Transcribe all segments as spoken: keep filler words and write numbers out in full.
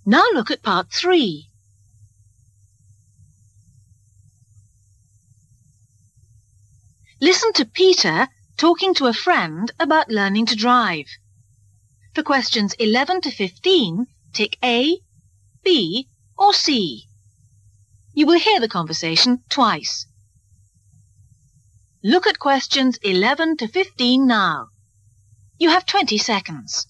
Now look at part three. Listen to Peter talking to a friend about learning to drive. For questions eleven to fifteen, tick A, B or C. You will hear the conversation twice. Look at questions eleven to fifteen now. You have twenty seconds.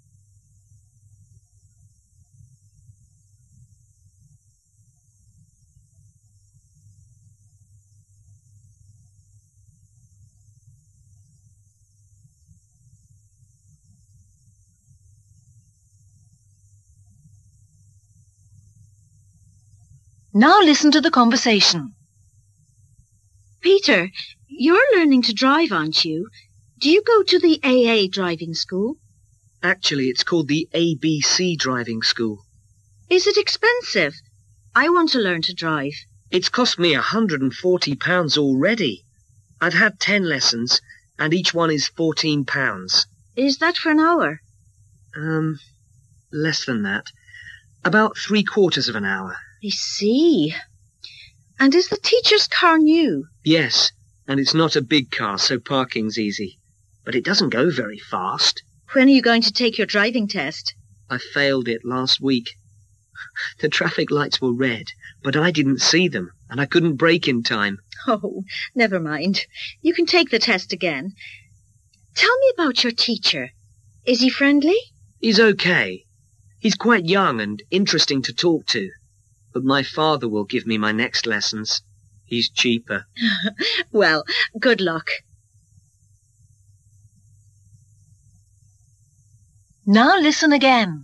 Now listen to the conversation. Peter, you're learning to drive, aren't you? Do you go to the A A driving school? Actually, it's called the A B C driving school. Is it expensive? I want to learn to drive. It's cost me one hundred and forty pounds already. I've had ten lessons, and each one is fourteen pounds. Is that for an hour? Um, less than that. About three quarters of an hour. I see. And is the teacher's car new? Yes, and it's not a big car, so parking's easy. But it doesn't go very fast. When are you going to take your driving test? I failed it last week. The traffic lights were red, but I didn't see them, and I couldn't brake in time. Oh, never mind. You can take the test again. Tell me about your teacher. Is he friendly? He's okay. He's quite young and interesting to talk to. But my father will give me my next lessons. He's cheaper. Well, good luck. Now listen again.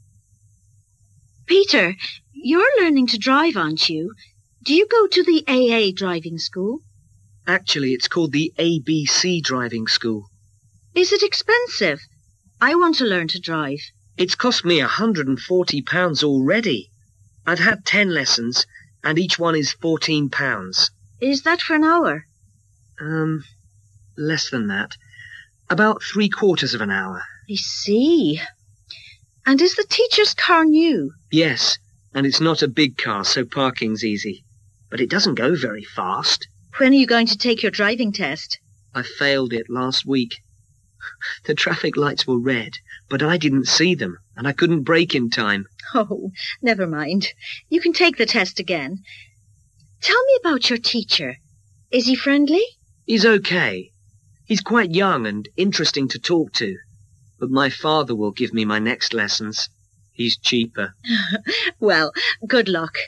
Peter, you're learning to drive, aren't you? Do you go to the A A driving school? Actually, it's called the A B C driving school. Is it expensive? I want to learn to drive. It's cost me one hundred and forty pounds already. I've had ten lessons, and each one is fourteen pounds. Is that for an hour? Um, less than that. About three quarters of an hour. I see. And is the teacher's car new? Yes, and it's not a big car, so parking's easy. But it doesn't go very fast. When are you going to take your driving test? I failed it last week. The traffic lights were red, but I didn't see them, and I couldn't brake in time. Oh, never mind. You can take the test again. Tell me about your teacher. Is he friendly? He's okay. He's quite young and interesting to talk to. But my father will give me my next lessons. He's cheaper. Well, good luck.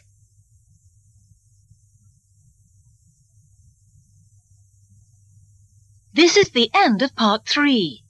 This is the end of part three.